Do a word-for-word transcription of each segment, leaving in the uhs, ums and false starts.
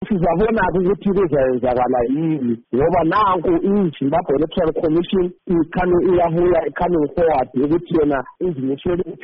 sizabona ukuthi kuzayenzakala yini ngoba nanku iZimbabwe Electoral Commission ikhane iyabuya coming forward ukuthi yona izimisele ukuthi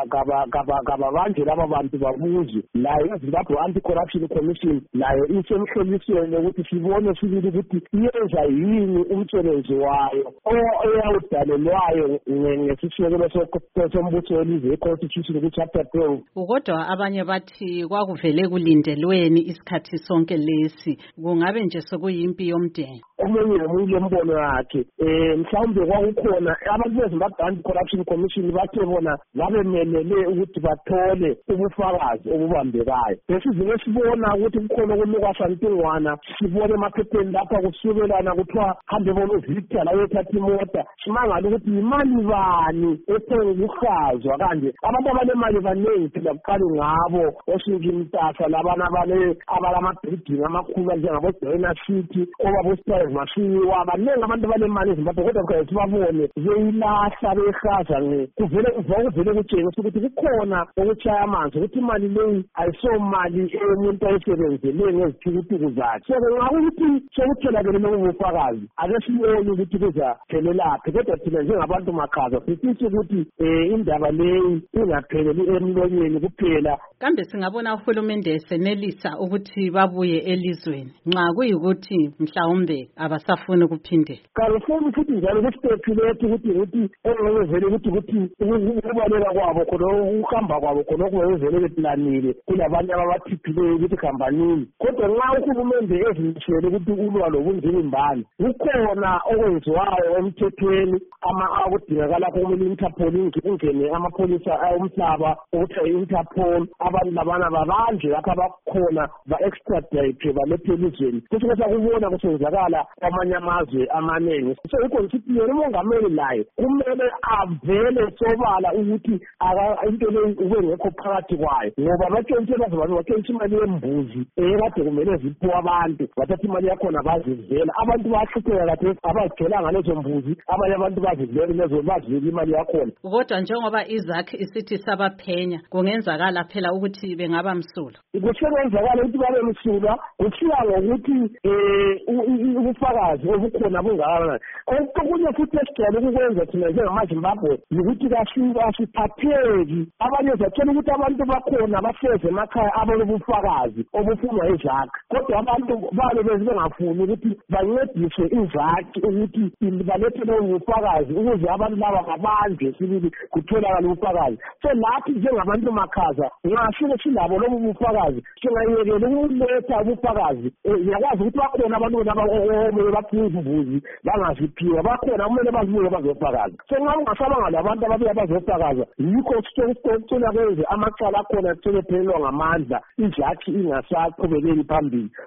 kababanje laba bantu babuzwe layo iZimbabwe Anti-Corruption Commission layo isemhlolisweni ukuthi sibone sibili ukuthi yenza yini umsebenzi wayo eyawudalelwayo ngesisekelo sombuso welizwe iConstitution ku-Chapter twelve. Kodwa abanye bathi kwakuvele kulindelweni isikhathi sonke lesi kungabe nje sekuyimpi yomdeni. Omunye nomunye umbono wakhe eh mhlawumbe kwakukhona abantu beZimbabwe Anti-Corruption Commission bathe bona babemelele ukuthi bathole ubufakazi obubambekayo. Besizwe sibona ukuthi kukhona okunuka santingwana sibone emaphepheni lapha kusukelana kuthiwa hambe bona Victor la yethatha imota simangala ukuthi imali bani ethe ukuhazwa kanje abantu abanemali baningi phela kuqale ngabo osinki imtasa labana bale abalamabhidingi amakhulu njengabo Joina City obabo Stars Mashiwa baningi abantu banemali eZimbabwe kodwa kukhanya sibabone zeyilahla behaza nge kuvele kuvele kutshengisa ukuthi kukhona okuchaya amanzi ukuthi imali leyi ayisomali emuntu ayisebenzele ngezithukuthuku zakhe so ngakuthi sokutholakele lokubufakazi ake sibone ukuthi kuzaphelelaphi kodwa thina njengabantu makhaza sisithi ukuthi indaba leyi ingapheleli emlonyeni kuphela. Kambe singabona uhulumende esenelisa ukuthi babuye elizweni nxa kuyikuthi mhlawumbe abasafuni ukuphindela. Kalifuni futhi njalo kusiphephilete ukuthi ukuthi engezele ukuthi ukuthi ukubalela kwabo khona ukuhamba kwabo khona okuvele beplanile kulabanye abathiphileyo ukuthi kambanini kodwa nxa uhulumende ezimisele ukuthi ulwa lobunzima imbali kukhona okwenziwayo emthethweni ama akudingakala kumele Interpol ingene amapholisa ayomhlaba ukuthi Interpol abantu labana babanje lapha bakhona ba extradite balethe elizweni kuthi kusakubona kusenzakala kwamanye amazwe amanengi so ikho ngithi yena umongameli laye kumele avele sobala ukuthi into le ube ngekho phakathi kwayo ngoba batshontshelwa abantu batshontsha imali yembuzi ekade kumele ziphiwe abantu bathatha imali yakhona bazivela abantu bahlupheka kade abazitholanga lezo mbuzi abanye abantu bazivela lezo bazivela imali yakhona. Kodwa njengoba izakhe isithi sabaphenya kungenzakala phela ukuthi bengaba msulwa. Kusekwenzakala ukuthi babe msulwa kusiya ngokuthi eh ubufakazi obukhona bungakanani. Okunye futhi esigcwele ukukwenza thina njengamaZimbabwe ukuthi kashinga siphatheki abanye zathola ukuthi abantu bakhona bahleze emakhaya abanobufakazi obufunwa izakhe kodwa abantu bale bezingafuni ukuthi bancedise izakhe ukuthi balethe ubufakazi ukuze abantu laba babanje sibili kutholakala ubufakazi so lathi njengabantu makhaza ngashilo silabo lobu bufakazi singayekela ukuletha ubufakazi yakwazi ukuthi bakhona abantu laba baphiwe imbuzi bangaziphiwa bakhona kumele bazibuye bazofakaza so nxa ungasabanga labantu ababuya bazofakaza yikho sicela kwenze amacala akhona kuthele phelelwa ngamandla izakhi ingasaqhubekeli phambili